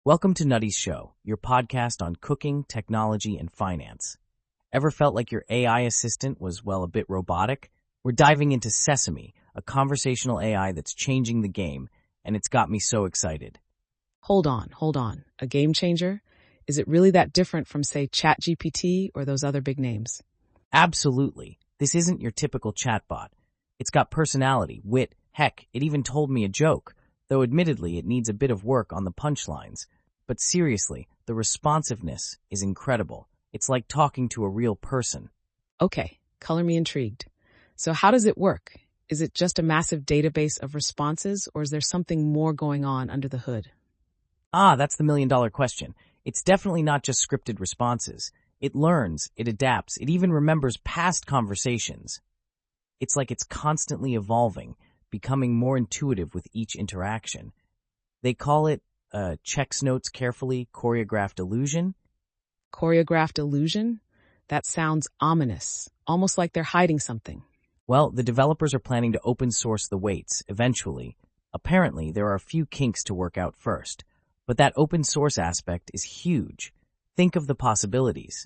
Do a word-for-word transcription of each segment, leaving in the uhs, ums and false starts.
Welcome to Nutty's Show, your podcast on cooking, technology, and finance. Ever felt like your A I assistant was, well, a bit robotic? We're diving into Sesame, a conversational A I that's changing the game, and it's got me so excited. Hold on, hold on. A game changer? Is it really that different from, say, ChatGPT or those other big names? Absolutely. This isn't your typical chatbot. It's got personality, wit, heck, it even told me a joke, though admittedly it needs a bit of work on the punchlines. But seriously, the responsiveness is incredible. It's like talking to a real person. Okay, color me intrigued. So how does it work? Is it just a massive database of responses, or is there something more going on under the hood? Ah, that's the million dollar question. It's definitely not just scripted responses. It learns, it adapts, it even remembers past conversations. It's like it's constantly evolving, becoming more intuitive with each interaction. They call it uh, checks notes carefully, choreographed illusion. Choreographed illusion? That sounds ominous, almost like they're hiding something. Well, the developers are planning to open source the weights, eventually. Apparently, there are a few kinks to work out first. But that open source aspect is huge. Think of the possibilities.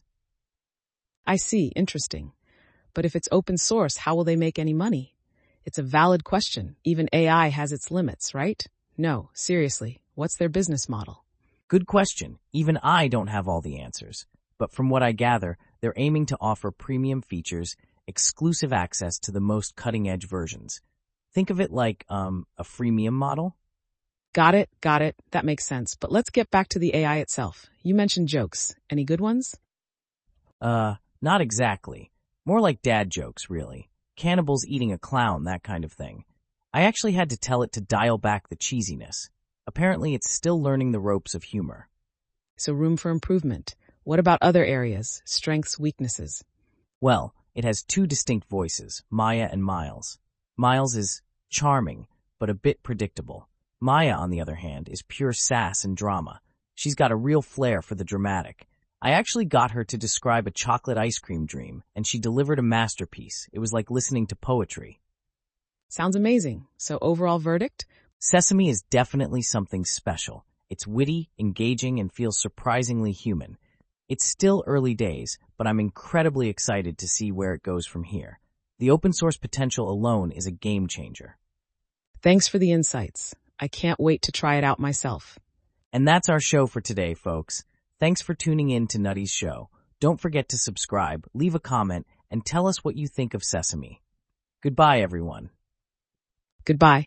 I see, interesting. But if it's open source, how will they make any money? It's a valid question. Even A I has its limits, right? No, seriously, what's their business model? Good question. Even I don't have all the answers. But from what I gather, they're aiming to offer premium features, exclusive access to the most cutting-edge versions. Think of it like um, a freemium model. Got it, got it. That makes sense. But let's get back to the A I itself. You mentioned jokes. Any good ones? Uh, not exactly. More like dad jokes, really. Cannibals eating a clown, that kind of thing. I actually had to tell it to dial back the cheesiness. Apparently, it's still learning the ropes of humor. So room for improvement. What about other areas? Strengths, weaknesses? Well, it has two distinct voices, Maya and Miles. Miles is charming, but a bit predictable. Maya, on the other hand, is pure sass and drama. She's got a real flair for the dramatic. I actually got her to describe a chocolate ice cream dream, and she delivered a masterpiece. It was like listening to poetry. Sounds amazing. So overall verdict? Sesame is definitely something special. It's witty, engaging, and feels surprisingly human. It's still early days, but I'm incredibly excited to see where it goes from here. The open source potential alone is a game changer. Thanks for the insights. I can't wait to try it out myself. And that's our show for today, folks. Thanks for tuning in to Nutty's Show. Don't forget to subscribe, leave a comment, and tell us what you think of Sesame. Goodbye, everyone. Goodbye.